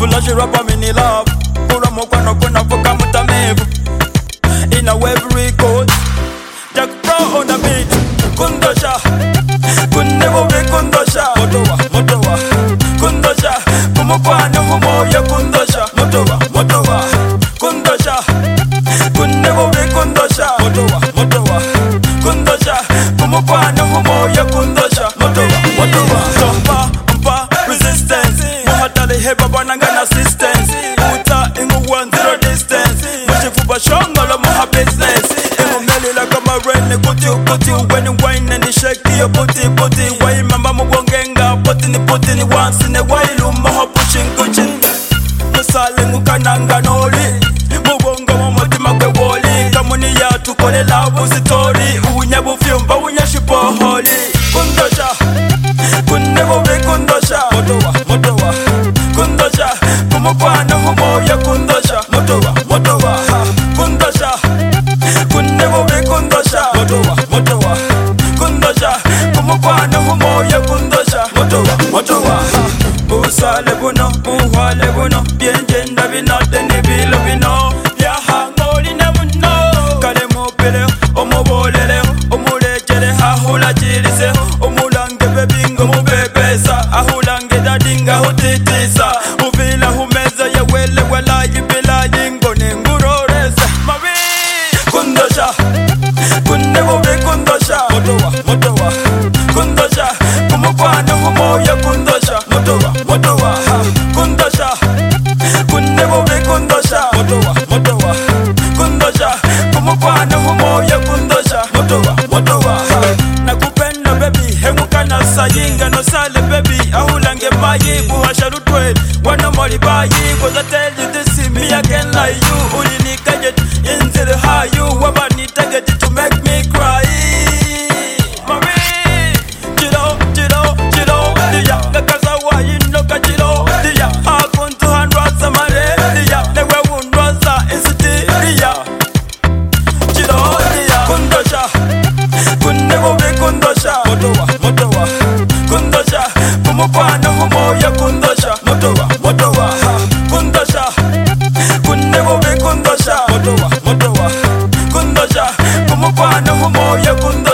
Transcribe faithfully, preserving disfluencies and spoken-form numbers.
Fulashira pa mini love Pura mokwano kuna fuka mutamevu In a every code Jack Pro on the beat Kundosha Kundevo be kundosha Motowa, motowa Kundosha Kumukwana humoya kundosha Motowa, motowa Kundosha Kundevo be kundosha Motowa, motowa Kundosha Kumukwana humoya kundosha Motowa, motowa Tompa, mpa, resistance Muhatali heba banangana assistance Muta ingu one zero distance Mushifuba shongolo muha business Ingu meli like a marine Kuti kuti when you wine and you shake your booty booty Why mama mugongenga Puti ni puti ni once in a while Muha pushing kuchin Musali mukananga noli Mubonga mumutima kwe woli Kamuni ya tukole labu sitori Unya bufyumba unya shipo holi Kundosha Kundevo be kundosha Motowa, motowa Kundosha Kumukwana humoya kundosha Motowa, motowa Kundosha Kundevo be kundosha Motowa, motowa Kundosha Kumukwana humoya kundosha Motowa, motowa Usale buno, muhale buno Bienjenda bino, deni bilo bino Yaha ngoli na buno Kale mupele, omubolele Omulejele, hahula chilise Omulange bebingo mubebesa Ahulange dadinga hutitisa Uvila humeza ya wele wala yibila yingo nenguroresa Mabi Kundosha Kundevo be kundosha Motowa, motowa Kundosha Kumukwana humoya kundosha Motowa, motowa Kundosha Kundevo be kundosha Motowa, motowa Kundosha Kumukwana humoya kundosha Motowa, motowa Nakupenda baby Hemukana sayinga no sale baby Ahulange mayi buhasha rutwe Wano moli bayi Cause I tell you this is me again like you Uli ni kajet into the high you Wabani target to make me cry Mami Chilo, chilo, chilo Diya Kakaza wa inoka chilo Diya Hakuntu handraza mare Diya Newe undraza insiti Diya Chilo, diya Kundosha Kundevo be kundosha Motowa, motowa Kundosha Kumukwana humoya kundosha Motowa, motowa Kundosha Kundevo be kundosha Motowa, motowa Kundosha Kumukwana humoya kundosha